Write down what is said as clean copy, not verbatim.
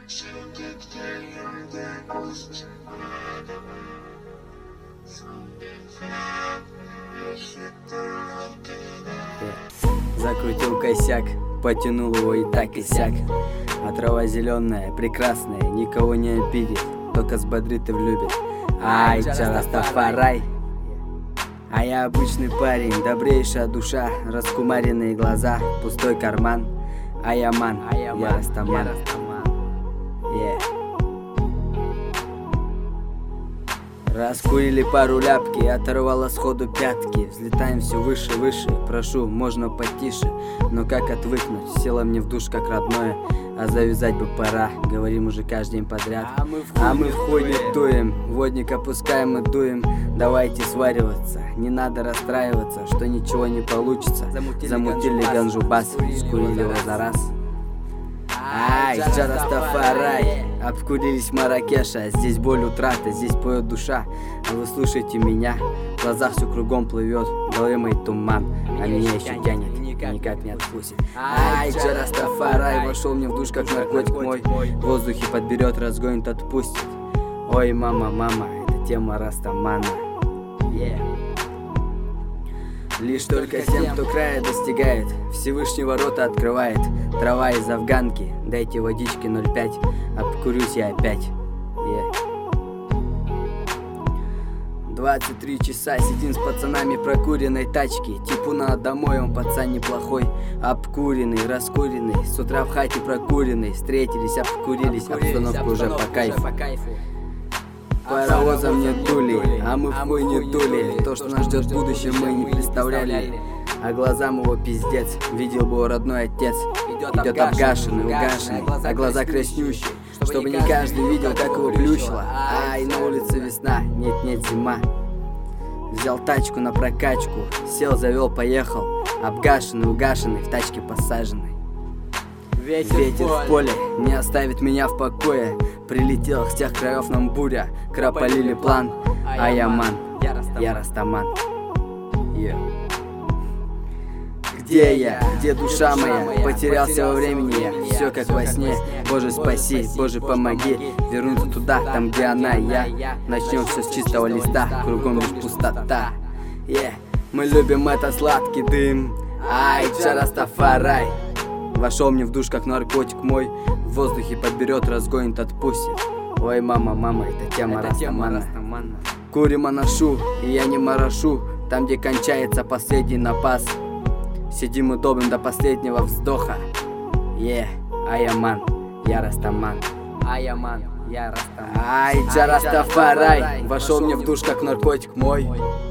Закрутил косяк, потянул его и так и сяк. А трава зеленая, прекрасная, никого не обидит, только взбодрит и влюбит. Ай, Растафарай. А я обычный парень, добрейшая душа, раскумаренные глаза, пустой карман. Аяман, я Растаман. Раскурили пару ляпки, оторвало сходу пятки. Взлетаем все выше, выше, прошу, можно потише. Но как отвыкнуть, села мне в душ как родное. А завязать бы пора, говорим уже каждый день подряд. А мы в хуй не дуем, водник опускаем и дуем. Давайте свариваться, не надо расстраиваться, что ничего не получится. Замутили ганжу бас, скурили его за раз. Ай, Растафарай. Обкурились Маракеша, здесь боль утраты, здесь поет душа. А вы слушайте меня, в глазах все кругом плывет, в голове мой туман, а меня еще тянет, никак не отпустит. Ай, Растафарай, вошел мне в душ как наркотик мой, в воздухе подберет, разгонит, отпустит. Ой, мама, мама, это тема Растамана. Лишь только тем, кто края достигает, Всевышний ворота открывает. Трава из афганки, дайте водички 0,5, обкурюсь я опять. 23 часа сидим с пацанами прокуренной тачки. Типуна домой, он пацан неплохой, обкуренный, раскуренный, с утра в хате прокуренный. Встретились, обкурились, обстановка уже по кайфу. Паровозом не дули, а мы в хуй не дули. То, что нас ждет в будущем, мы не представляли. А глазам его пиздец, видел бы его родной отец. Идет обгашенный, угашенный, а глаза краснющие, чтобы не каждый видел, как его плющило. Ай, на улице весна, нет-нет зима. Взял тачку на прокачку, сел, завел, поехал. Обгашенный, угашенный, в тачке посаженный. Ветер в поле не оставит меня в покое. Прилетел с тех краев нам буря, кропалили план. Аяман, я Растаман. Где я? Где душа моя? Потерялся во времени я. Все как во сне. Боже спаси, Боже помоги вернуться туда, там где она, я. Начнем все с чистого листа, кругом лишь пустота. Мы любим этот сладкий дым. Ай, Растафарай. Вошел мне в душ как наркотик мой, в воздухе подберет, разгонит, отпустит. Ой, мама, мама, это тема Растамана. Курим анашу, и я не морошу, там где кончается последний напас. Сидим и долбим до последнего вздоха. Аяман, я Растаман. Аяман, я Растаман. Ай, Растафарай. Вошел мне в душ как наркотик мой.